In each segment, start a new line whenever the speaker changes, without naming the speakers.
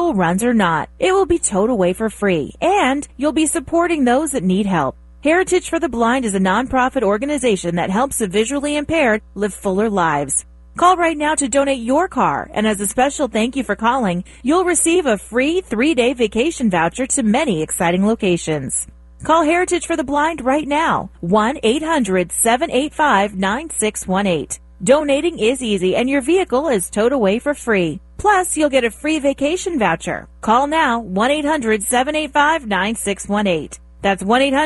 school runs or not, it will be towed away for free, and you'll be supporting those that need help. Heritage for the Blind is a nonprofit organization that helps the visually impaired live fuller lives. Call right now to donate your car, and as a special thank you for calling, you'll receive a free 3-day vacation voucher to many exciting locations. Call Heritage for the Blind right now, 1-800-785-9618. Donating is easy, and your vehicle is towed away for free. Plus, you'll get a free vacation voucher. Call now, 1-800-785-9618. That's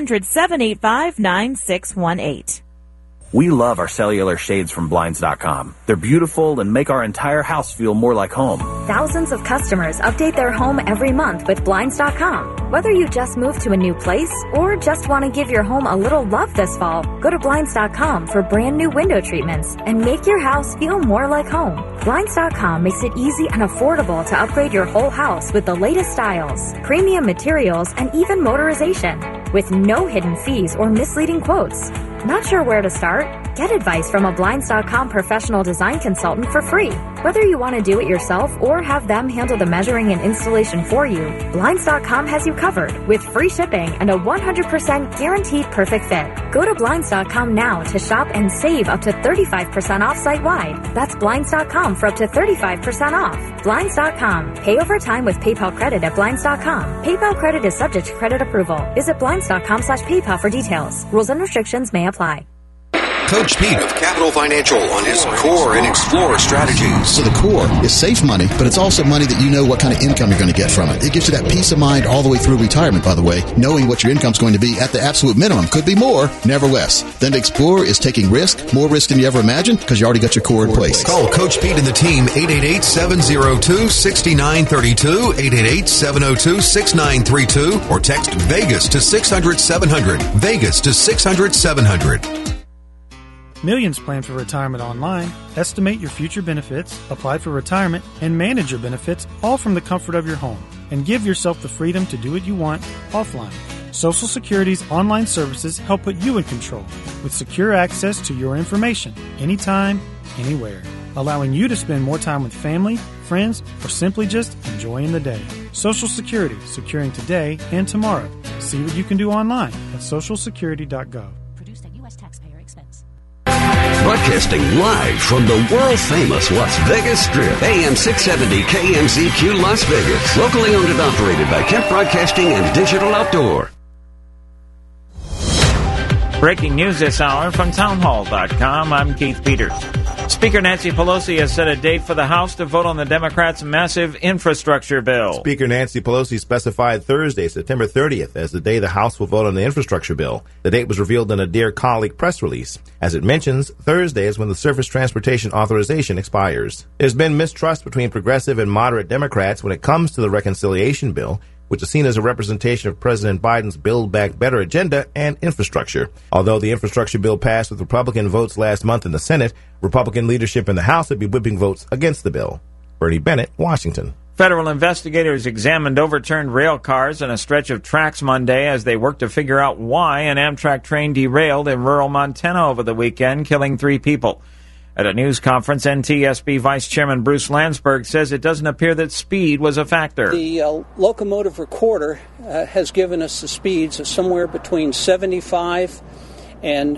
1-800-785-9618.
We love our cellular shades from Blinds.com. They're beautiful and make our entire house feel more like home.
Thousands of customers update their home every month with Blinds.com. Whether you just moved to a new place or just want to give your home a little love this fall, go to Blinds.com for brand new window treatments and make your house feel more like home. Blinds.com makes it easy and affordable to upgrade your whole house with the latest styles, premium materials, and even motorization, with no hidden fees or misleading quotes. Not sure where to start? Get advice from a Blinds.com professional design consultant for free. Whether you want to do it yourself or have them handle the measuring and installation for you, Blinds.com has you covered with free shipping and a 100% guaranteed perfect fit. Go to Blinds.com now to shop and save up to 35% off site-wide. That's Blinds.com for up to 35% off. Blinds.com. Pay over time with PayPal credit at Blinds.com. PayPal credit is subject to credit approval. Visit Blinds.com/PayPal for details. Rules and restrictions may apply.
Coach Pete of Capital Financial on his Core and Explore strategies.
So the core is safe money, but it's also money that you know what kind of income you're going to get from it. It gives you that peace of mind all the way through retirement, by the way, knowing what your income's going to be at the absolute minimum. Could be more, never less. Then Explore is taking risk, more risk than you ever imagined, because you already got your core in place.
Call Coach Pete and the team, 888-702-6932, 888-702-6932, or text Vegas to 600-700. Vegas to 600-700.
Millions plan for retirement online. Estimate your future benefits, apply for retirement, and manage your benefits all from the comfort of your home. And give yourself the freedom to do what you want offline. Social Security's online services help put you in control with secure access to your information anytime, anywhere, allowing you to spend more time with family, friends, or simply just enjoying the day. Social Security, securing today and tomorrow. See what you can do online at socialsecurity.gov.
Produced at U.S. taxpayer expense.
Broadcasting live from the world-famous Las Vegas Strip, AM 670 KMZQ Las Vegas. Locally owned and operated by Kemp Broadcasting and Digital Outdoor.
Breaking news this hour from townhall.com. I'm Keith Peters. Speaker Nancy Pelosi has set a date for the House to vote on the Democrats' massive infrastructure bill.
Speaker Nancy Pelosi specified Thursday, September 30th, as the day the House will vote on the infrastructure bill. The date was revealed in a Dear Colleague press release. As it mentions, Thursday is when the Surface Transportation Authorization expires. There's been mistrust between progressive and moderate Democrats when it comes to the reconciliation bill, which is seen as a representation of President Biden's Build Back Better agenda and infrastructure. Although the infrastructure bill passed with Republican votes last month in the Senate, Republican leadership in the House would be whipping votes against the bill. Bernie Bennett, Washington.
Federal investigators examined overturned rail cars on a stretch of tracks Monday as they worked to figure out why an Amtrak train derailed in rural Montana over the weekend, killing 3 people. At a news conference, NTSB Vice Chairman Bruce Landsberg says it doesn't appear that speed was a factor.
The locomotive recorder has given us the speeds of somewhere between 75 and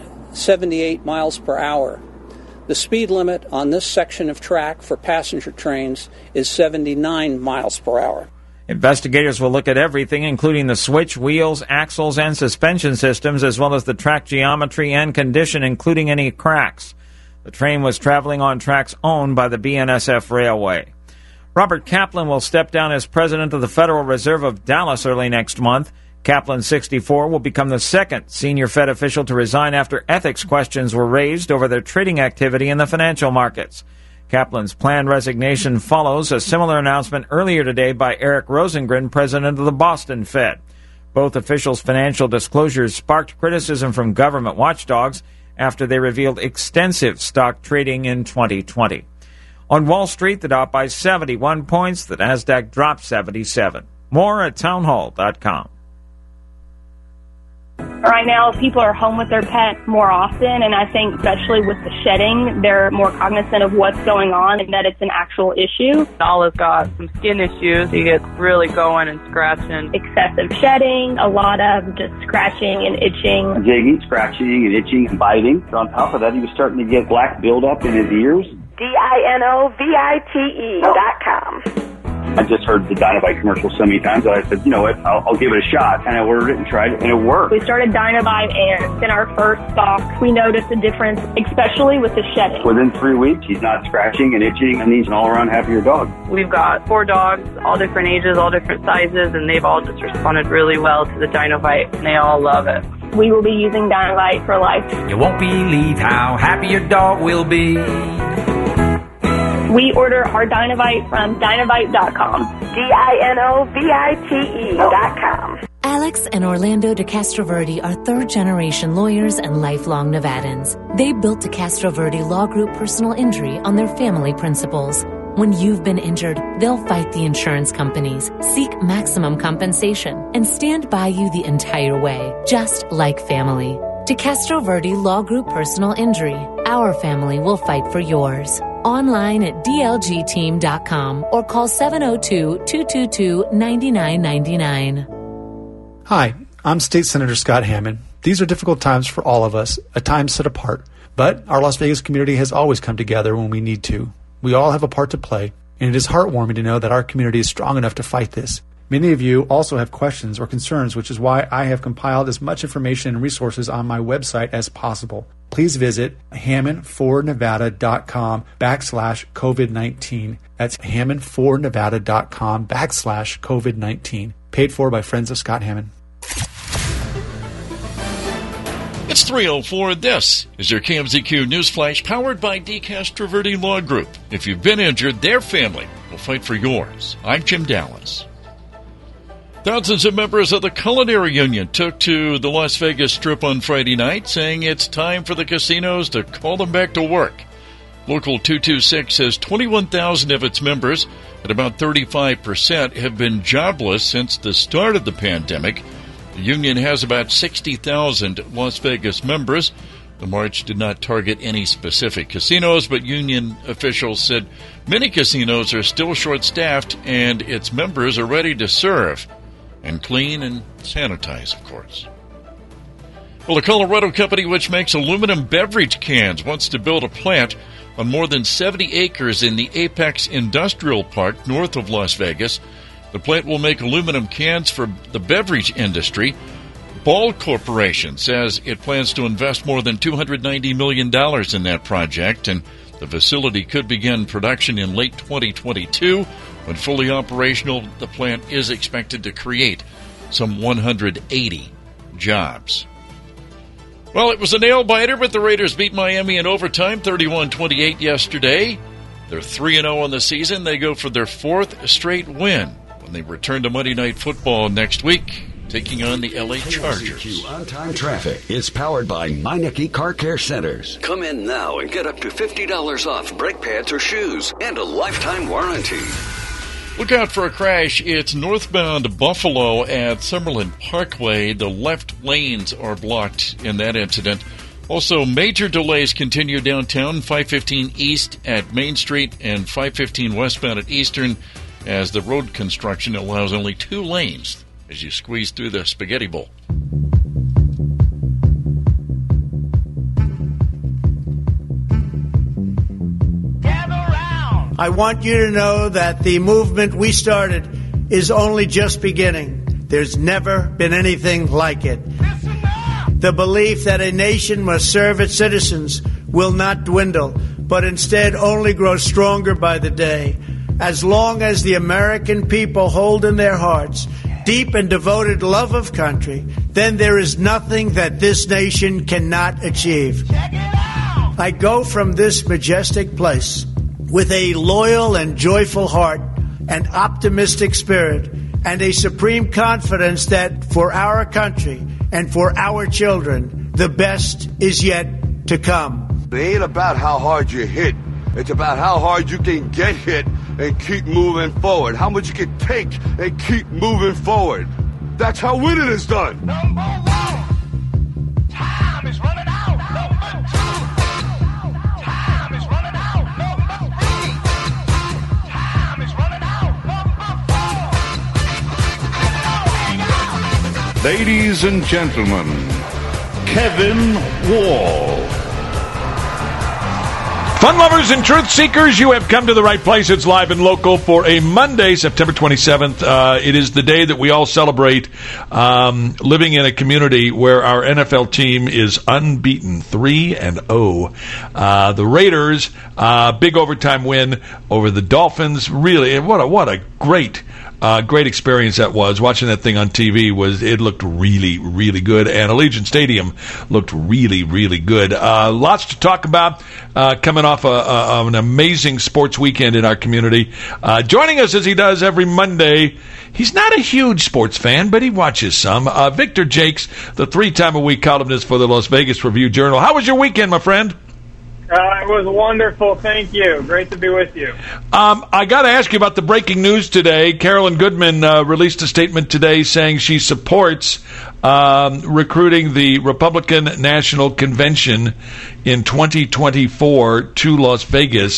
78 miles per hour. The speed limit on this section of track for passenger trains is 79 miles per hour.
Investigators will look at everything, including the switch, wheels, axles, and suspension systems, as well as the track geometry and condition, including any cracks. The train was traveling on tracks owned by the BNSF Railway. Robert Kaplan will step down as president of the Federal Reserve of Dallas early next month. Kaplan, 64, will become the second senior Fed official to resign after ethics questions were raised over their trading activity in the financial markets. Kaplan's planned resignation follows a similar announcement earlier today by Eric Rosengren, president of the Boston Fed. Both officials' financial disclosures sparked criticism from government watchdogs after they revealed extensive stock trading in 2020. On Wall Street, the Dow by 71 points, the Nasdaq dropped 77. More at townhall.com.
Right now, people are home with their pets more often, and I think especially with the shedding, they're more cognizant of what's going on and that it's an actual issue.
Nala's got some skin issues. He gets really going and scratching.
Excessive shedding, a lot of just scratching and itching.
Jigging, scratching, and itching and biting. So on top of that, he was starting to get black buildup in his ears.
DINOVITE.com.
I just heard the Dinovite commercial so many times that I said, you know what, I'll give it a shot. And I ordered it and tried it, and it worked.
We started Dinovite, and in our first stock, we noticed a difference, especially with the shedding.
Within 3 weeks, he's not scratching and itching, and he's an all-around happier dog.
We've got 4 dogs, all different ages, all different sizes, and they've all just responded really well to the Dinovite, and they all love it.
We will be using Dinovite for life.
You won't believe how happy your dog will be.
We order our Dinovite from Dinovite.com.
DINOVITE.com.
Alex and Orlando DeCastroverde are third-generation lawyers and lifelong Nevadans. They built DeCastroverde Law Group Personal Injury on their family principles. When you've been injured, they'll fight the insurance companies, seek maximum compensation, and stand by you the entire way, just like family. DeCastroverde Law Group Personal Injury. Our family will fight for yours. Online at dlgteam.com or call 702-222-9999.
Hi, I'm State Senator Scott Hammond. These are difficult times for all of us, a time set apart. But our Las Vegas community has always come together when we need to. We all have a part to play, and it is heartwarming to know that our community is strong enough to fight this. Many of you also have questions or concerns, which is why I have compiled as much information and resources on my website as possible. Please visit hammondfornevada.com/COVID-19. That's hammondfornevada.com/COVID-19. Paid for by Friends of Scott Hammond.
It's 3:04. This is your KMZQ News Flash powered by DeCastroverde Law Group. If you've been injured, their family will fight for yours. I'm Jim Dallas. Thousands of members of the Culinary Union took to the Las Vegas Strip on Friday night, saying it's time for the casinos to call them back to work. Local 226 says 21,000 of its members, at about 35%, have been jobless since the start of the pandemic. The union has about 60,000 Las Vegas members. The march did not target any specific casinos, but union officials said many casinos are still short-staffed and its members are ready to serve and clean and sanitize, of course. Well, a Colorado company which makes aluminum beverage cans wants to build a plant on more than 70 acres in the Apex Industrial Park north of Las Vegas. The plant will make aluminum cans for the beverage industry. Ball Corporation says it plans to invest more than $290 million in that project, and the facility could begin production in late 2022. When fully operational, the plant is expected to create some 180 jobs. Well, it was a nail-biter, but the Raiders beat Miami in overtime, 31-28 yesterday. They're 3-0 on the season. They go for their 4th straight win when they return to Monday Night Football next week, taking on the LA Chargers.
On-time traffic is powered by Meineke Car Care Centers. Come in now and get up to $50 off brake pads or shoes and a lifetime warranty.
Look out for a crash. It's northbound Buffalo at Summerlin Parkway. The left lanes are blocked in that incident. Also, major delays continue downtown, 515 East at Main Street and 515 westbound at Eastern, as the road construction allows only 2 lanes as you squeeze through the Spaghetti Bowl.
I want you to know that the movement we started is only just beginning. There's never been anything like it. The belief that a nation must serve its citizens will not dwindle, but instead only grow stronger by the day. As long as the American people hold in their hearts deep and devoted love of country, then there is nothing that this nation cannot achieve. I go from this majestic place with a loyal and joyful heart, an optimistic spirit, and a supreme confidence that for our country and for our children, the best is yet to come.
It ain't about how hard you hit. It's about how hard you can get hit and keep moving forward. How much you can take and keep moving forward. That's how winning is done.
Ladies and gentlemen, Kevin Wall.
Fun lovers and truth seekers, you have come to the right place. It's live and local for a Monday, September 27th. It is the day that we all celebrate living in a community where our NFL team is unbeaten, 3-0. The Raiders, big overtime win over the Dolphins. Really, what a great experience that was. Watching that thing on TV it looked really, really good, and Allegiant Stadium looked really, really good. Lots to talk about coming off an amazing sports weekend in our community. Joining us as he does every Monday, he's not a huge sports fan, but he watches some. Victor Jakes, the 3-time-a-week columnist for the Las Vegas Review-Journal. How was your weekend, my friend?
It was wonderful. Thank you. Great to be with you.
I got to ask you about the breaking news today. Carolyn Goodman released a statement today saying she supports recruiting the Republican National Convention in 2024 to Las Vegas.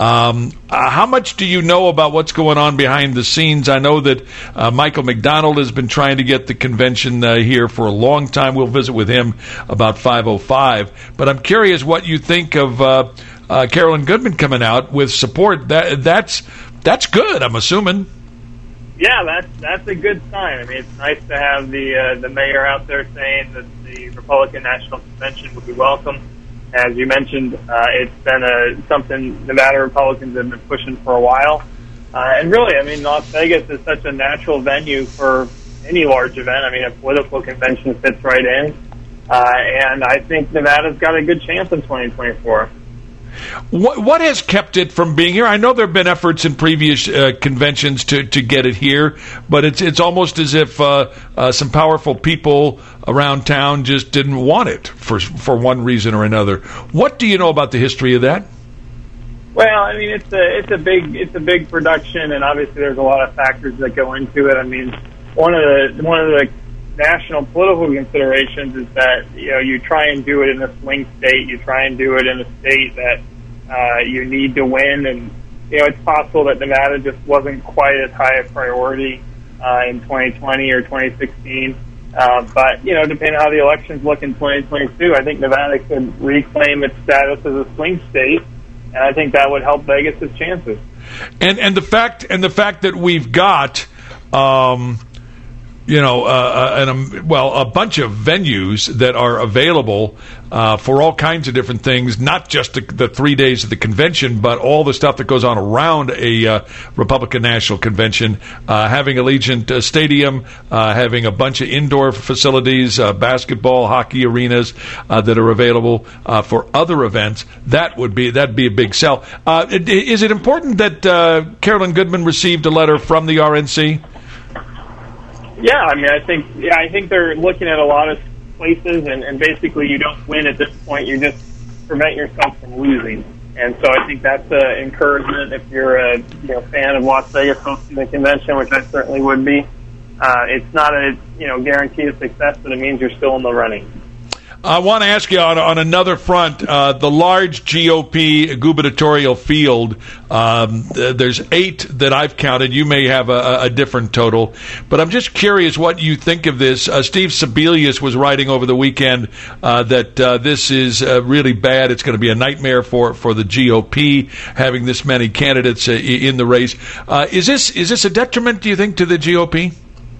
How much do you know about what's going on behind the scenes? I know that Michael McDonald has been trying to get the convention here for a long time. We'll visit with him about 5:05. But I'm curious what you think of Carolyn Goodman coming out with support. That's good, I'm assuming.
Yeah, that's a good sign. I mean, it's nice to have the mayor out there saying that the Republican National Convention would be welcome. As you mentioned, it's been something Nevada Republicans have been pushing for a while. And really, I mean, Las Vegas is such a natural venue for any large event. I mean, a political convention fits right in. And I think Nevada's got a good chance in 2024.
What has kept it from being here? I know there have been efforts in previous conventions to get it here, but it's almost as if some powerful people around town just didn't want it for one reason or another. What do you know about the history of that?
Well, I mean, it's a big production, and obviously there's a lot of factors that go into it. I mean, one of the national political considerations is that, you know, you try and do it in a swing state. You try and do it in a state that you need to win. And, you know, it's possible that Nevada just wasn't quite as high a priority in 2020 or 2016. But, you know, depending on how the elections look in 2022, I think Nevada could reclaim its status as a swing state. And I think that would help Vegas' chances.
And the fact that we've got a bunch of venues that are available for all kinds of different things, not just the 3 days of the convention, but all the stuff that goes on around a Republican National Convention, having Allegiant Stadium, having a bunch of indoor facilities, basketball, hockey arenas that are available for other events. That'd be a big sell. Is it important that Carolyn Goodman received a letter from the RNC?
Yeah, I mean, I think they're looking at a lot of places, and basically you don't win at this point. You just prevent yourself from losing. And so I think that's an encouragement if you're a fan of Las Vegas hosting the convention, which I certainly would be. It's not a guarantee of success, but it means you're still in the running.
I want to ask you on another front, the large GOP gubernatorial field, there's 8 that I've counted. You may have a different total, but I'm just curious what you think of this. Steve Sebelius was writing over the weekend that this is really bad. It's going to be a nightmare for the GOP having this many candidates in the race. Is this a detriment, do you think, to the GOP?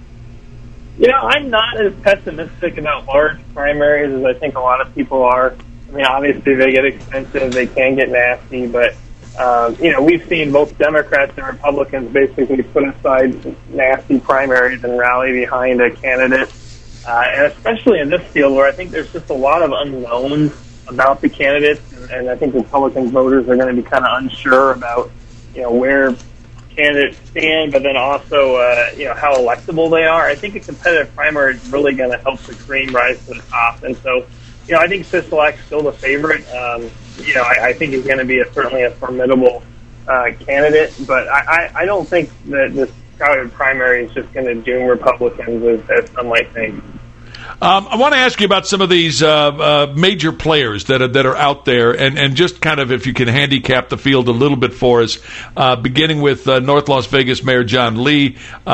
I'm not as pessimistic about large primaries as I think a lot of people are. I mean, obviously they get expensive, they can get nasty, but, we've seen both Democrats and Republicans basically put aside nasty primaries and rally behind a candidate. And especially in this field where I think there's just a lot of unknowns about the candidates, and I think Republican voters are going to be kind of unsure about, where candidates stand, but then also, how electable they are. I think a competitive primary is really going to help the cream rise to the top. And so, I think Sisolak's still the favorite. I think he's going to be certainly a formidable candidate, but I don't think that this crowded primary is just going to doom Republicans as some might think.
I want to ask you about some of these major players that are out there, and just kind of if you can handicap the field a little bit for us, beginning with North Las Vegas Mayor John Lee.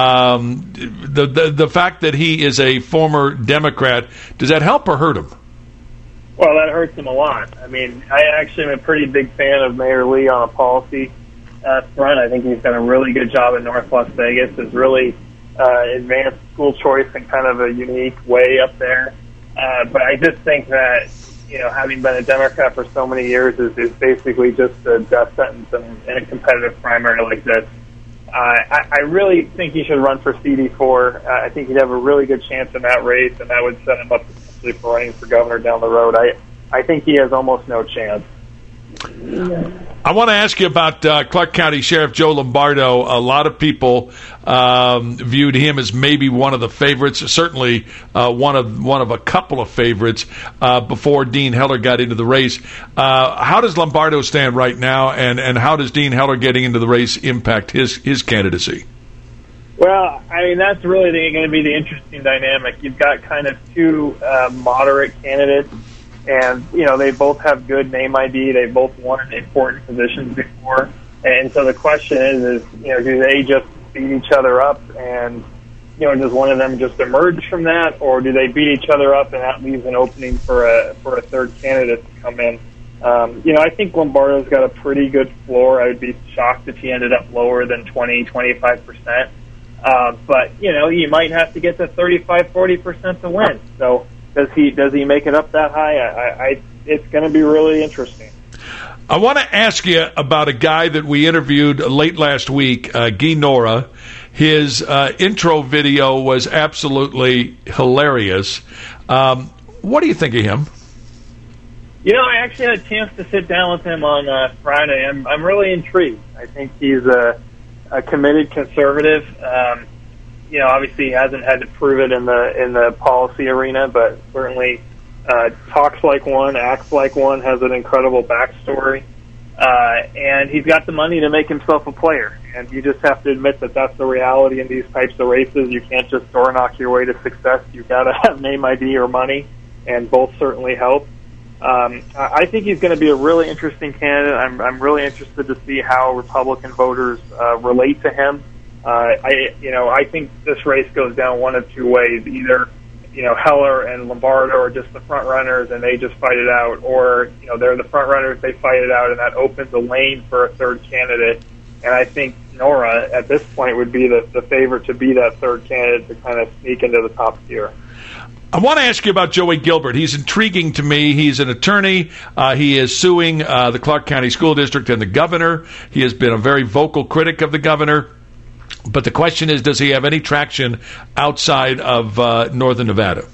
The fact that he is a former Democrat, does that help or hurt him?
Well, that hurts him a lot. I mean, I actually am a pretty big fan of Mayor Lee on a policy front. I think he's done a really good job in North Las Vegas. Has really advanced school choice in kind of a unique way up there. But I just think that, having been a Democrat for so many years is basically just a death sentence in a competitive primary like this. I really think he should run for CD4. I think he'd have a really good chance in that race, and that would set him up potentially for running for governor down the road. I think he has almost no chance.
I want to ask you about Clark County Sheriff Joe Lombardo. A lot of people viewed him as maybe one of the favorites, certainly one of a couple of favorites before Dean Heller got into the race. How does Lombardo stand right now, and how does Dean Heller getting into the race impact his candidacy?
Well, I mean, that's really going to be the interesting dynamic. You've got kind of two moderate candidates. And, they both have good name ID. They both won important positions before. And so the question is, do they just beat each other up and, does one of them just emerge from that? Or do they beat each other up and that leaves an opening for a third candidate to come in? I think Lombardo's got a pretty good floor. I would be shocked if he ended up lower than 20-25%. But, you might have to get to 35-40% to win. So, Does he make it up that high? It's going to be really interesting.
I want to ask you about a guy that we interviewed late last week, Guy Nora. His intro video was absolutely hilarious. What do you think of him?
I actually had a chance to sit down with him on Friday. I'm really intrigued. I think he's a committed conservative. Obviously he hasn't had to prove it in the policy arena, but certainly talks like one, acts like one, has an incredible backstory, and he's got the money to make himself a player. And you just have to admit that that's the reality in these types of races. You can't just door knock your way to success. You've got to have name ID or money, and both certainly help. I think he's going to be a really interesting candidate. I'm really interested to see how Republican voters relate to him. I think this race goes down one of two ways. Either, Heller and Lombardo are just the front runners and they just fight it out, or, they're the front runners, they fight it out, and that opens a lane for a third candidate. And I think Nora, at this point, would be the favorite to be that third candidate to kind of sneak into the top tier.
I want to ask you about Joey Gilbert. He's intriguing to me. He's an attorney. He is suing the Clark County School District and the governor. He has been a very vocal critic of the governor. But the question is, does he have any traction outside of northern Nevada?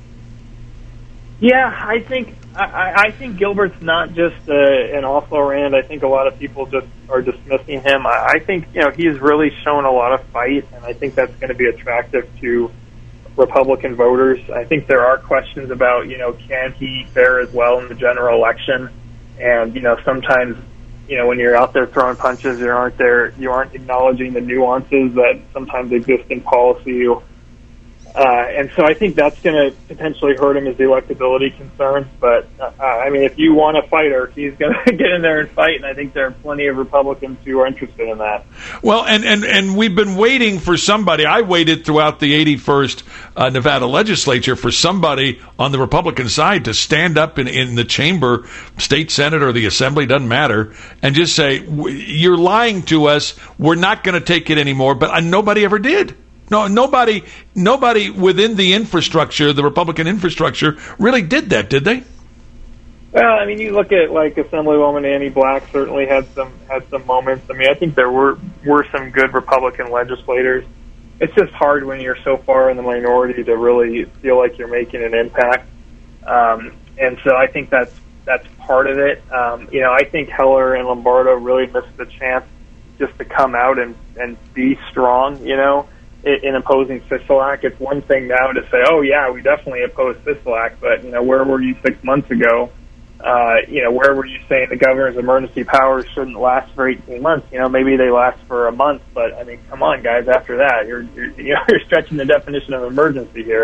Yeah, I think Gilbert's not just an off-the-rand. I think a lot of people just are dismissing him. I think he's really shown a lot of fight, and I think that's going to be attractive to Republican voters. I think there are questions about can he fare as well in the general election, and sometimes. When you're out there throwing punches, you aren't acknowledging the nuances that sometimes exist in policy. And so I think that's going to potentially hurt him as the electability concerns. But, if you want a fighter, he's going to get in there and fight, and I think there are plenty of Republicans who are interested in that.
Well, and we've been waiting for somebody. I waited throughout the 81st Nevada legislature for somebody on the Republican side to stand up in the chamber, state senate or the assembly, doesn't matter, and just say, you're lying to us, we're not going to take it anymore. But nobody ever did. No, nobody within the infrastructure, the Republican infrastructure, really did that, did they?
Well, you look at Assemblywoman Annie Black certainly had some moments. I think there were some good Republican legislators. It's just hard when you're so far in the minority to really feel like you're making an impact. And so I think that's part of it. I think Heller and Lombardo really missed the chance just to come out and be strong, in opposing Sisolak. It's one thing now to say, oh, yeah, we definitely oppose Sisolak, but, where were you 6 months ago? Where were you saying the governor's emergency powers shouldn't last for 18 months? Maybe they last for a month, but, come on, guys, after that, you're stretching the definition of emergency here.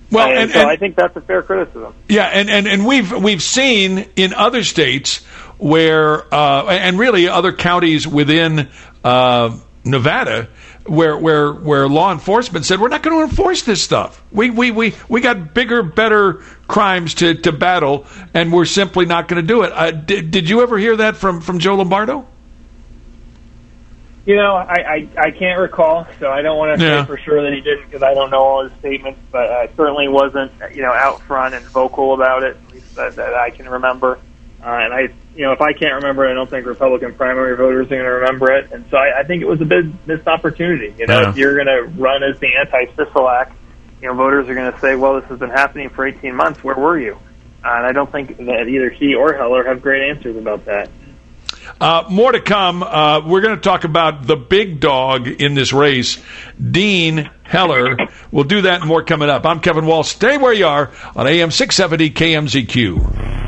Well,
and so I think that's a fair criticism.
Yeah, and we've seen in other states where and really other counties within Nevada where law enforcement said we're not going to enforce this stuff. We got bigger, better crimes to battle, and we're simply not going to do it. Did you ever hear that from Joe Lombardo?
You know, I can't recall, so I don't want to say for sure that he didn't because I don't know all his statements, but certainly wasn't, out front and vocal about it, at least that I can remember. And if I can't remember it, I don't think Republican primary voters are going to remember it. And so I think it was a big missed opportunity. If you're going to run as the anti-Sisolak, voters are going to say, well, this has been happening for 18 months. Where were you? And I don't think that either he or Heller have great answers about that.
More to come. We're going to talk about the big dog in this race, Dean Heller. We'll do that and more coming up. I'm Kevin Walsh. Stay where you are on AM 670 KMZQ.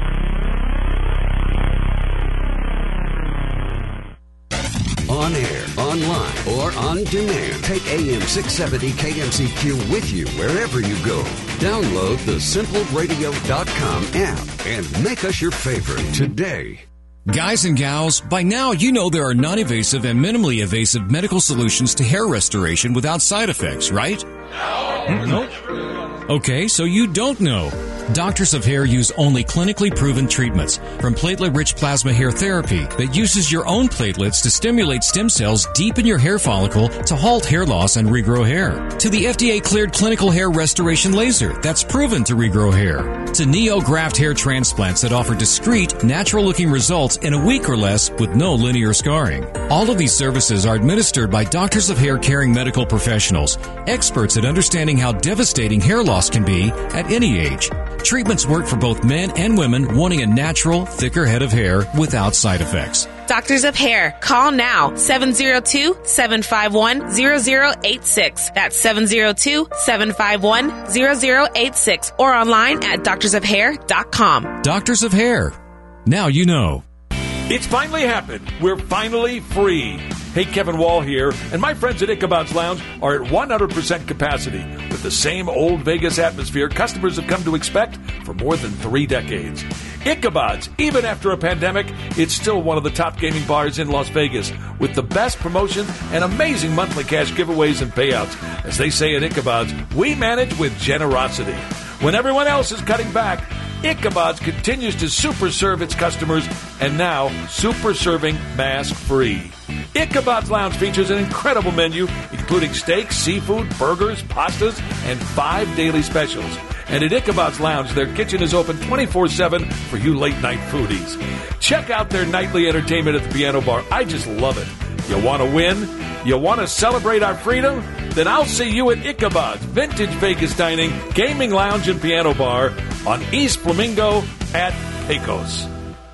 On air, online, or on demand. Take AM 670 KMZQ with you wherever you go. Download the SimpleRadio.com app and make us your favorite today.
Guys and gals, by now you know there are non-invasive and minimally invasive medical solutions to hair restoration without side effects, right? No. Okay, so you don't know. Doctors of Hair use only clinically proven treatments, from platelet-rich plasma hair therapy that uses your own platelets to stimulate stem cells deep in your hair follicle to halt hair loss and regrow hair, to the FDA-cleared clinical hair restoration laser that's proven to regrow hair, to NeoGraft hair transplants that offer discreet, natural-looking results in a week or less with no linear scarring. All of these services are administered by Doctors of Hair caring medical professionals, experts at understanding how devastating hair loss can be at any age. Treatments work for both men and women wanting a natural, thicker head of hair without side effects.
Doctors of Hair. Call now. 702-751-0086. That's 702-751-0086. Or online at doctorsofhair.com.
Doctors of Hair. Now you know.
It's finally happened. We're finally free. Hey, Kevin Wall here, and my friends at Ichabod's Lounge are at 100% capacity with the same old Vegas atmosphere customers have come to expect for more than 3 decades. Ichabod's, even after a pandemic, it's still one of the top gaming bars in Las Vegas with the best promotions and amazing monthly cash giveaways and payouts. As they say at Ichabod's, we manage with generosity. When everyone else is cutting back, Ichabod's continues to super serve its customers and now super serving mask free. Ichabod's Lounge features an incredible menu, including steaks, seafood, burgers, pastas, and 5 daily specials. And at Ichabod's Lounge, their kitchen is open 24/7 for you late-night foodies. Check out their nightly entertainment at the Piano Bar. I just love it. You want to win? You want to celebrate our freedom? Then I'll see you at Ichabod's Vintage Vegas Dining, Gaming Lounge, and Piano Bar on East Flamingo at Pecos.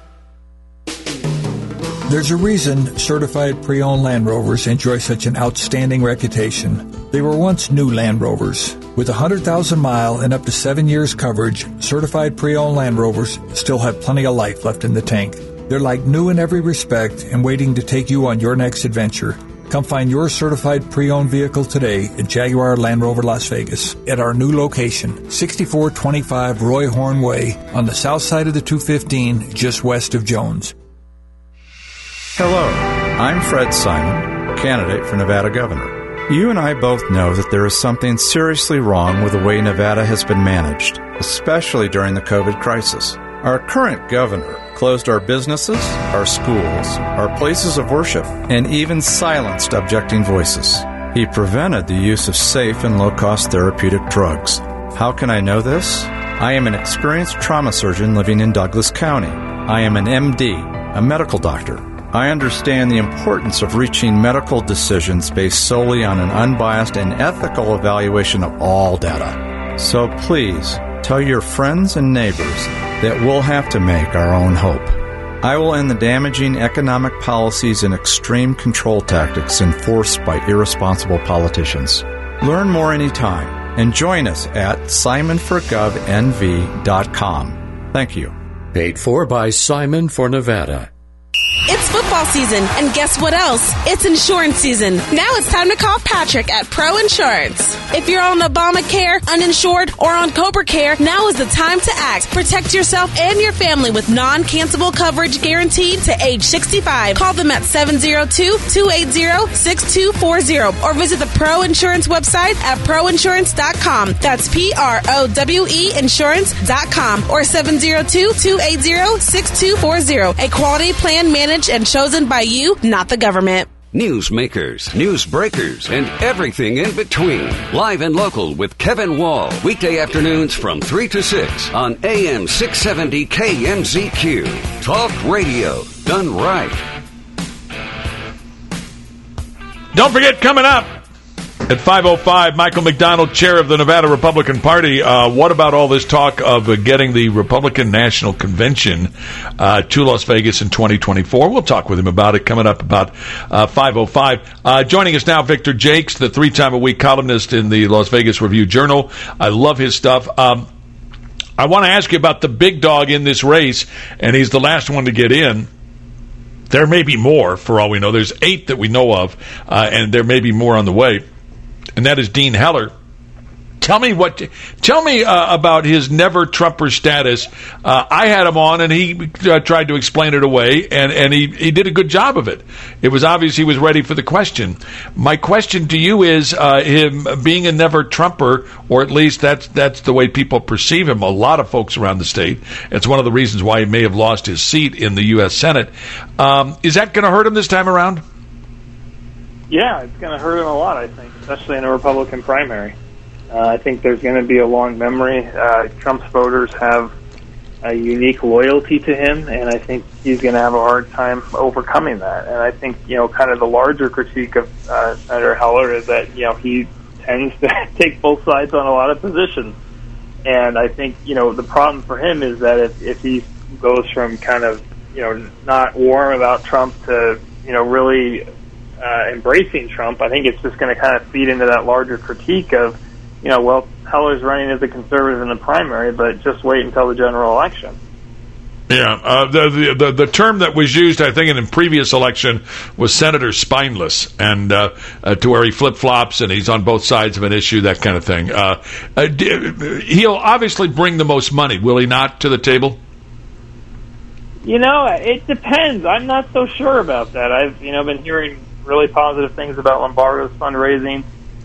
There's a reason certified pre-owned Land Rovers enjoy such an outstanding reputation. They were once new Land Rovers. With 100,000-mile and up to 7 years coverage, certified pre-owned Land Rovers still have plenty of life left in the tank. They're like new in every respect and waiting to take you on your next adventure. Come find your certified pre-owned vehicle today at Jaguar Land Rover Las Vegas at our new location, 6425 Roy Horn Way on the south side of the 215, just west of Jones.
Hello, I'm Fred Simon, candidate for Nevada governor. You and I both know that there is something seriously wrong with the way Nevada has been managed, especially during the COVID crisis. Our current governor closed our businesses, our schools, our places of worship, and even silenced objecting voices. He prevented the use of safe and low-cost therapeutic drugs. How can I know this? I am an experienced trauma surgeon living in Douglas County. I am an MD, a medical doctor. I understand the importance of reaching medical decisions based solely on an unbiased and ethical evaluation of all data. So please, tell your friends and neighbors that we'll have to make our own hope. I will end the damaging economic policies and extreme control tactics enforced by irresponsible politicians. Learn more anytime and join us at simonforgovnv.com. Thank you.
Paid for by Simon for Nevada.
It's football football season, and guess what else? It's insurance season. Now it's time to call Patrick at Pro Insurance. If you're on Obamacare, uninsured, or on Cobra Care, now is the time to act. Protect yourself and your family with non-cancelable coverage guaranteed to age 65. Call them at 702-280-6240 or visit the Pro Insurance website at proinsurance.com. That's PROWE insurance.com or 702-280-6240. A quality plan managed and chosen by you, not the government.
Newsmakers, news breakers, and everything in between. Live and local with Kevin Wall. Weekday afternoons from 3 to 6 on AM 670 KMZQ. Talk radio done right.
Don't forget, coming up at 5:05, Michael McDonald, chair of the Nevada Republican Party. What about all this talk of getting the Republican National Convention to Las Vegas in 2024? We'll talk with him about it coming up about 5:05. Joining us now, Victor Jakes, the 3-time-a-week columnist in the Las Vegas Review-Journal. I love his stuff. I want to ask you about the big dog in this race, and he's the last one to get in. There may be more, for all we know. There's 8 that we know of, and there may be more on the way. And that is Dean Heller. Tell me about his never Trumper status. I had him on, and he tried to explain it away, and he did a good job of it. It was obvious he was ready for the question. My question to you is, him being a never Trumper, or at least that's the way people perceive him. A lot of folks around the state. It's one of the reasons why he may have lost his seat in the U.S. Senate. Is that going to hurt him this time around?
Yeah, it's going to hurt him a lot, I think, especially in a Republican primary. I think there's going to be a long memory. Trump's voters have a unique loyalty to him, and I think he's going to have a hard time overcoming that. And I think, kind of the larger critique of Senator Heller is that, he tends to take both sides on a lot of positions. And I think, the problem for him is that if he goes from kind of, not warm about Trump to, really embracing Trump, I think it's just going to kind of feed into that larger critique of, Heller's running as a conservative in the primary, but just wait until the general election.
Yeah, the term that was used, I think, in a previous election was Senator Spineless, and to where he flip-flops and he's on both sides of an issue, that kind of thing. He'll obviously bring the most money, will he not, to the table?
It depends. I'm not so sure about that. I've, been hearing really positive things about Lombardo's fundraising.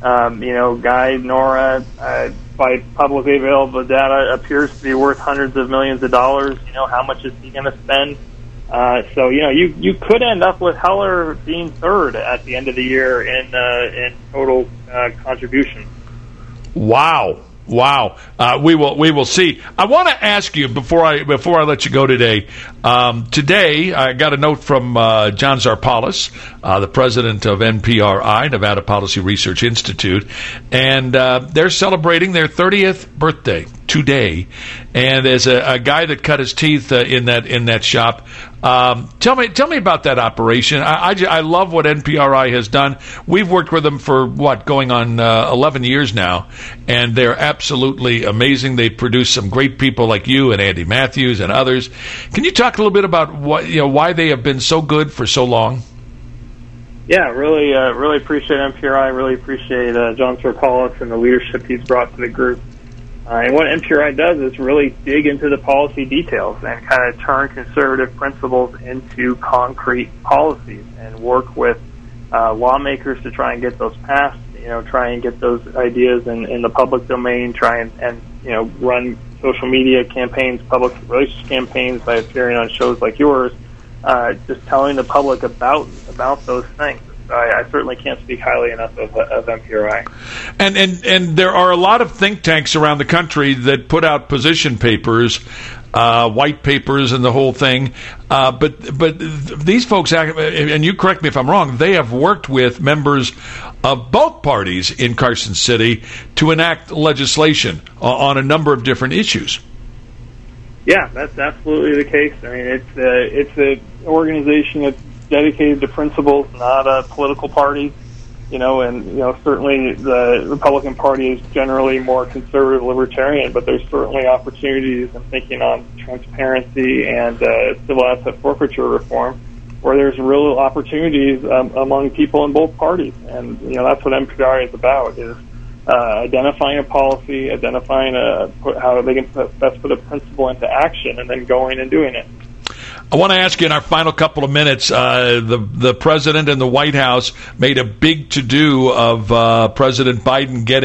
Guy Nora, by publicly available data, appears to be worth hundreds of millions of dollars. How much is he going to spend? So you could end up with Heller being third at the end of the year in total contribution.
Wow. We will see. I want to ask you before I let you go today. Today I got a note from John Zarpalis, the president of NPRI, Nevada Policy Research Institute, and they're celebrating their 30th birthday today. And as a guy that cut his teeth in that shop, tell me about that operation. I love what NPRI has done. We've worked with them for going on 11 years now, and they're absolutely amazing. They produce some great people like you and Andy Matthews and others. Can you talk a little bit about why they have been so good for so long?
Yeah, really appreciate NPRI. Really appreciate John Zarpalis and the leadership he's brought to the group. And what NPRI does is really dig into the policy details and kind of turn conservative principles into concrete policies and work with lawmakers to try and get those passed, try and get those ideas in the public domain, try and run social media campaigns, public relations campaigns by appearing on shows like yours, just telling the public about those things. I certainly can't speak highly enough of NPRI.
And there are a lot of think tanks around the country that put out position papers, white papers, and the whole thing. But these folks, and you correct me if I'm wrong, they have worked with members of both parties in Carson City to enact legislation on a number of different issues.
Yeah, that's absolutely the case. I mean, it's an organization that's dedicated to principles, not a political party. Certainly the Republican Party is generally more conservative libertarian, but there's certainly opportunities in thinking on transparency and civil asset forfeiture reform where there's real opportunities among people in both parties. And, that's what MPRI is about, is identifying a policy, identifying how they can best put a principle into action, and then going and doing it.
I want to ask you in our final couple of minutes, the president and the White House made a big to-do of President Biden getting